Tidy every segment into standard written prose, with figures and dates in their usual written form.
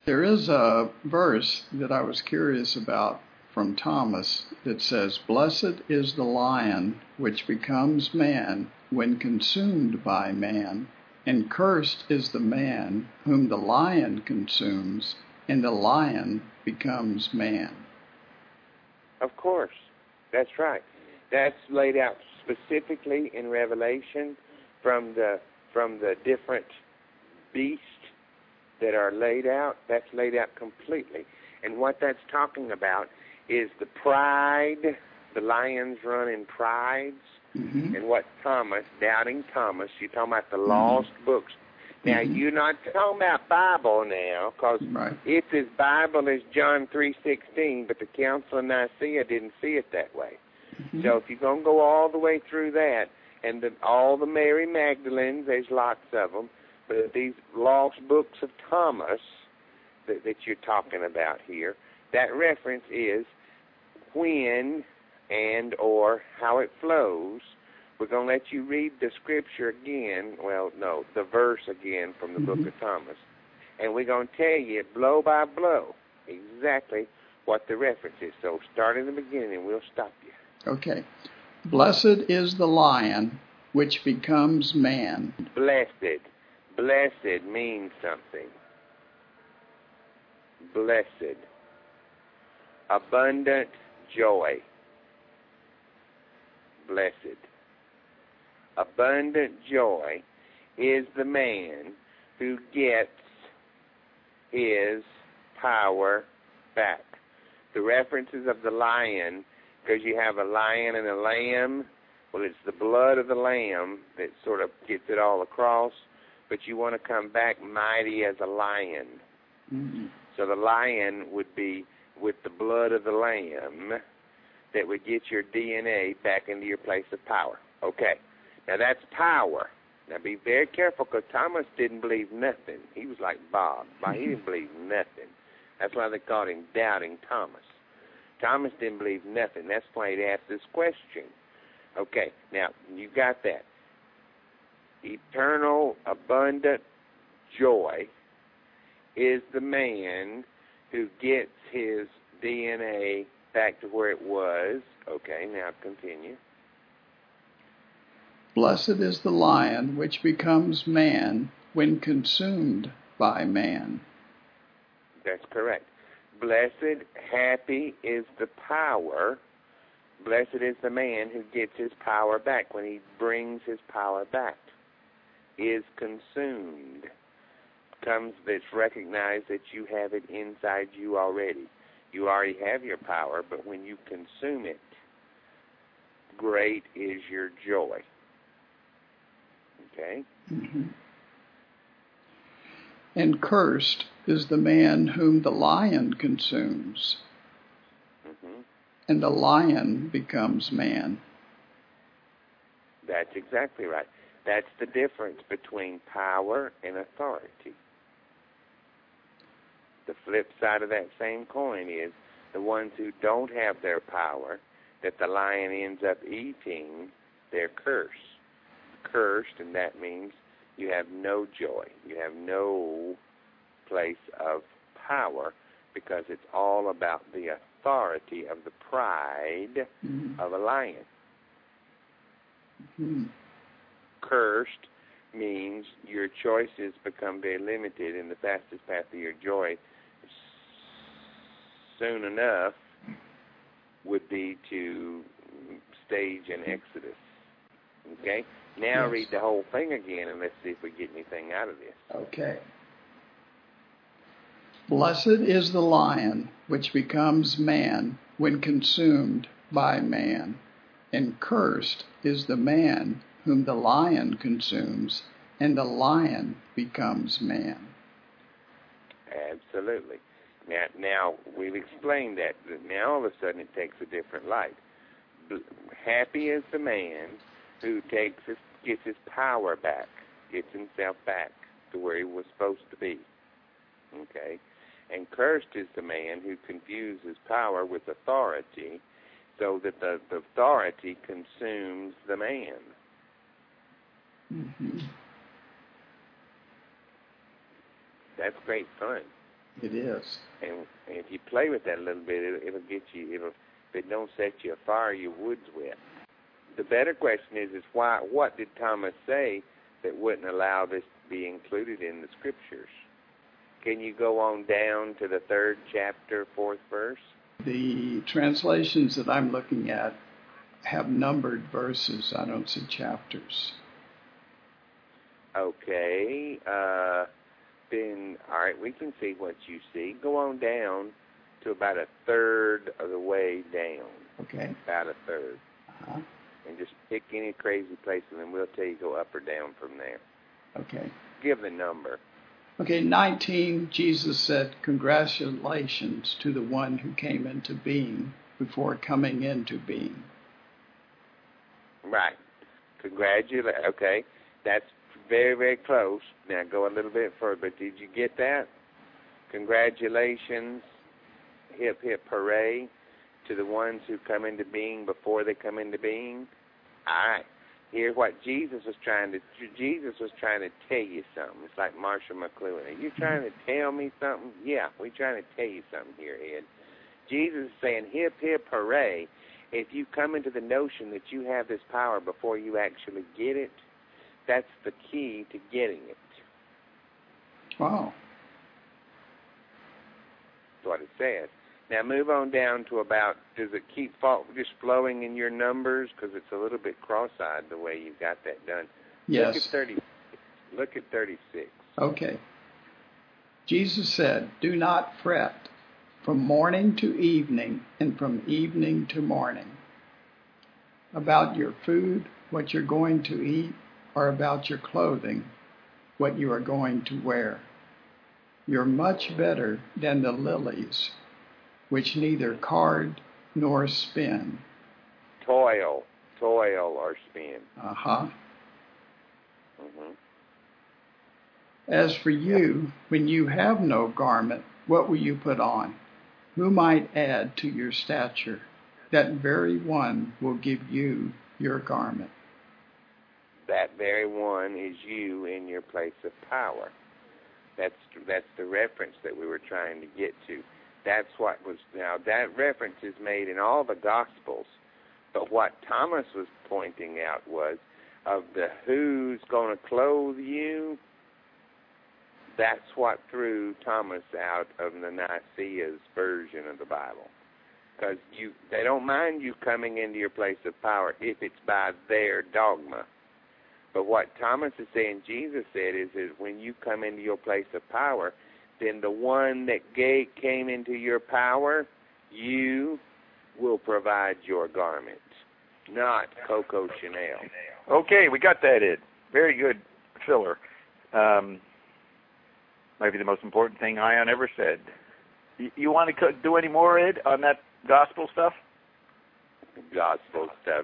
There is a verse that I was curious about from Thomas that says, "Blessed is the lion which becomes man when consumed by man, and cursed is the man whom the lion consumes, and the lion becomes man." Of course. That's right. That's laid out specifically in Revelation from the different beasts that are laid out. That's laid out completely. And what that's talking about is the pride. The lions run in prides. Mm-hmm. And what Thomas, doubting Thomas, you're talking about the lost books. Now, you're not talking about Bible now, because it's as Bible as John 3:16, but the Council of Nicaea didn't see it that way. Mm-hmm. So if you're going to go all the way through that, and all the Mary Magdalenes, there's lots of them, but these lost books of Thomas that you're talking about here, that reference is when and or how it flows. We're going to let you read the scripture again, the verse again from the book of Thomas, and we're going to tell you blow by blow exactly what the reference is. So start in the beginning and we'll stop you. Okay. Blessed is the lion which becomes man. Blessed. Blessed means something. Blessed. Abundant joy. Blessed. Abundant joy is the man who gets his power back. The references of the lion, because you have a lion and a lamb, well, it's the blood of the lamb that sort of gets it all across, but you want to come back mighty as a lion. Mm-hmm. So the lion would be with the blood of the lamb that would get your DNA back into your place of power. Okay. Now, that's power. Now, be very careful, because Thomas didn't believe nothing. He was like Bob. He didn't believe nothing. That's why they called him Doubting Thomas. Thomas didn't believe nothing. That's why he asked this question. Okay, now, you got that. Eternal, abundant joy is the man who gets his DNA back to where it was. Okay, now continue. Blessed is the lion which becomes man when consumed by man. That's correct. Blessed, happy is the power. Blessed is the man who gets his power back when he brings his power back. Is consumed. It's recognized that you have it inside you already. You already have your power, but when you consume it, great is your joy. Okay? Mm-hmm. And cursed is the man whom the lion consumes, and the lion becomes man. That's exactly right. That's the difference between power and authority. The flip side of that same coin is the ones who don't have their power, that the lion ends up eating, they're cursed. Cursed, and that means you have no joy. You have no place of power, because it's all about the authority of the pride of a lion. Mm-hmm. Cursed means your choices become very limited, and the fastest path to your joy soon enough would be to stage an exodus. Okay? Now read the whole thing again, and let's see if we get anything out of this. Okay. Blessed is the lion which becomes man when consumed by man, and cursed is the man whom the lion consumes, and the lion becomes man. Absolutely. Now we've explained that. Now all of a sudden it takes a different light. Happy is the man who gets his power back, gets himself back to where he was supposed to be. Okay? And cursed is the man who confuses power with authority, so that the authority consumes the man. Mm-hmm. That's great fun. It is. And if you play with that a little bit, it'll get you. If it don't set you afire, your wood's wet. The better question is why? What did Thomas say that wouldn't allow this to be included in the scriptures? Can you go on down to the 3rd chapter, 4th verse? The translations that I'm looking at have numbered verses. I don't see chapters. Okay. Then, all right, we can see what you see. Go on down to about a third of the way down. Okay. About a third. Uh-huh. And just pick any crazy place, and then we'll tell you go up or down from there. Okay. Give the number. Okay, 19, Jesus said, "Congratulations to the one who came into being before coming into being." Right. Congratulations. Okay. That's very, very close. Now go a little bit further. Did you get that? Congratulations. Hip, hip, hooray to the ones who come into being before they come into being. All right. Here's what Jesus was trying to tell you something. It's like Marshall McLuhan. Are you trying to tell me something? Yeah, we're trying to tell you something here, Ed. Jesus is saying, hip, hip, hooray. If you come into the notion that you have this power before you actually get it, that's the key to getting it. Wow. That's what it says. Now move on down to about, does it keep just flowing in your numbers? Because it's a little bit cross-eyed the way you've got that done. Yes. Look at 36. Okay. Jesus said, "Do not fret from morning to evening and from evening to morning about your food, what you're going to eat, or about your clothing, what you are going to wear. You're much better than the lilies, which neither card nor spin." Toil or spin. Uh-huh. Mm-hmm. "As for you, when you have no garment, what will you put on? Who might add to your stature? That very one will give you your garment." That very one is you in your place of power. That's the reference that we were trying to get to. That's what was, now that reference is made in all the Gospels, but what Thomas was pointing out was, of the who's going to clothe you, that's what threw Thomas out of the Nicaea's version of the Bible. Because they don't mind you coming into your place of power if it's by their dogma. But what Thomas is saying, Jesus said, is when you come into your place of power, then the one that came into your power, you will provide your garment, not Coco Chanel. Okay, we got that, Ed. Very good filler. Maybe the most important thing Ion ever said. You want to do any more, Ed, on that gospel stuff? Gospel stuff.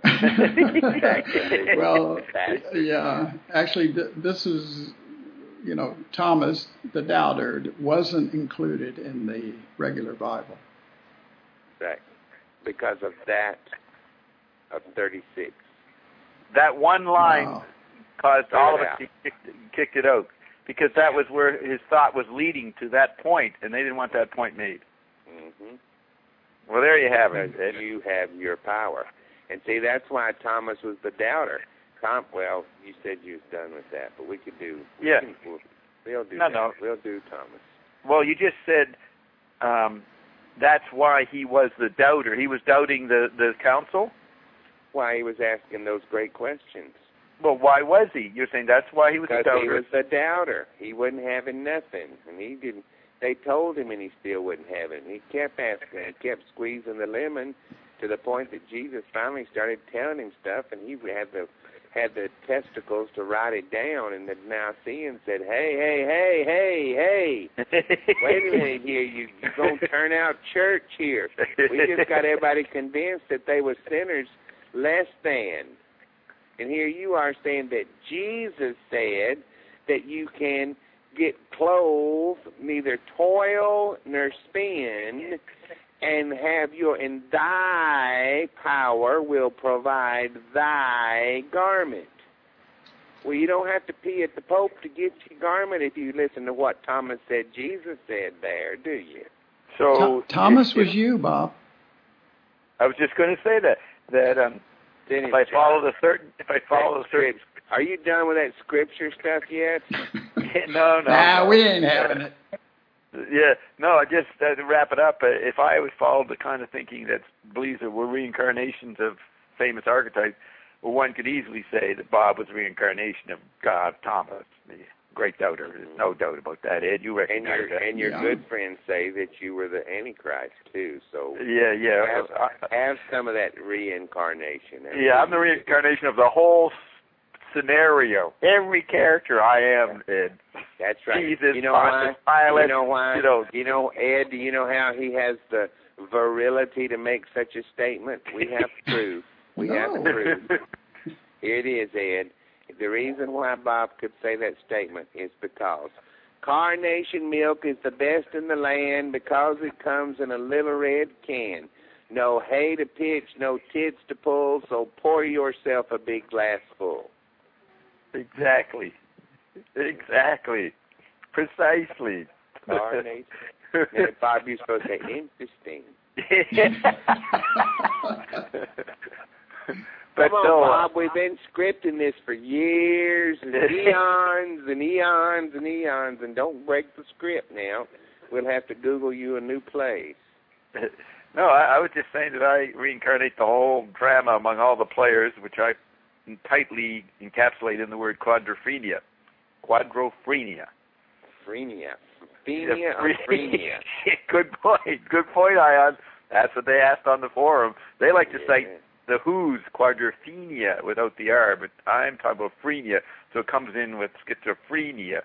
Well, yeah. Actually, this is, Thomas, the doubter, wasn't included in the regular Bible. Right. Because of that, of 36. That one line caused all of us to kick it out. Because that was where his thought was leading to that point, and they didn't want that point made. Mm-hmm. Well, there you have it. You have your power. And see, that's why Thomas was the doubter. Well, you said you was done with that, but we could do... We'll do that. No. We'll do Thomas. Well, you just said that's why he was the doubter. He was doubting the council? Why he was asking those great questions. Well, why was he? You're saying that's why he was the doubter? Because he was the doubter. He wasn't having nothing, and he didn't... They told him, and he still wouldn't have it. And he kept asking, and kept squeezing the lemon to the point that Jesus finally started telling him stuff, and he had the testicles to write it down. And the Nicaeans said, hey, wait a minute here, you're going to turn out church here. We just got everybody convinced that they were sinners less than. And here you are saying that Jesus said that you can get clothed, neither toil nor spin, and and thy power will provide thy garment. Well, you don't have to pee at the Pope to get your garment if you listen to what Thomas said Jesus said there, do you? So Thomas was you, Bob. I was just going to say that if I follow a certain, are you done with that scripture stuff yet? No. Nah, we ain't having it. Yeah, no. Just to wrap it up, if I would follow the kind of thinking that believes that we're reincarnations of famous archetypes, well, one could easily say that Bob was a reincarnation of God Thomas, the great doubter. There's no doubt about that, Ed. You recognize that. And your good friends say that you were the Antichrist, too. So yeah. Have some of that reincarnation. Yeah, I'm the reincarnation of the whole scenario. Every character I am, Ed. That's right. Jesus, you know why? Pilate, you know why? You know, Ed, do you know how he has the virility to make such a statement? We have proof. We have the proof. Here it is, Ed. The reason why Bob could say that statement is because carnation milk is the best in the land because it comes in a little red can. No hay to pitch, no tits to pull, so pour yourself a big glass full. Exactly. Precisely. Carnation. Now, Bob, you're supposed to say interesting. But come on, Bob, we've been scripting this for years, and eons and eons and eons, and don't break the script now. We'll have to Google you a new place. No, I was just saying that I reincarnate the whole drama among all the players, which I tightly encapsulate in the word quadrophenia. Quadrophenia. Frenia. Phenia or frenia? Good point, Ion. That's what they asked on the forum. They like to cite the Who's quadrophenia without the R, but I'm talking about frenia, so it comes in with schizophrenia.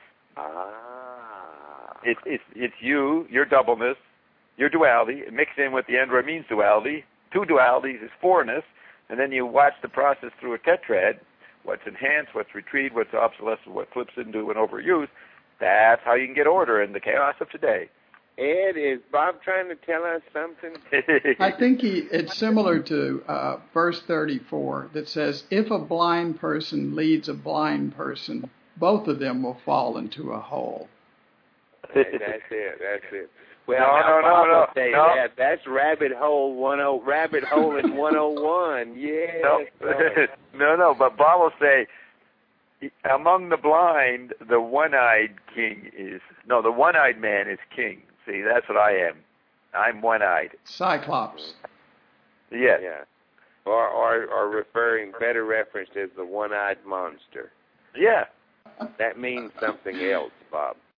It's your doubleness, your duality, mixed in with the Android means duality. Two dualities is fourness, and then you watch the process through a tetrad, what's enhanced, what's retrieved, what's obsolescent, what flips into an overuse. That's how you can get order in the chaos of today. Ed, is Bob trying to tell us something? I think it's similar to verse 34 that says, if a blind person leads a blind person, both of them will fall into a hole. That's it. Well, no. That's rabbit hole in 101. Yeah. No. But Bob will say, among the blind, the one-eyed man is king. See, that's what I am. I'm one-eyed. Cyclops. Yeah. Or referring, better referenced as the one-eyed monster. Yeah. That means something else, Bob.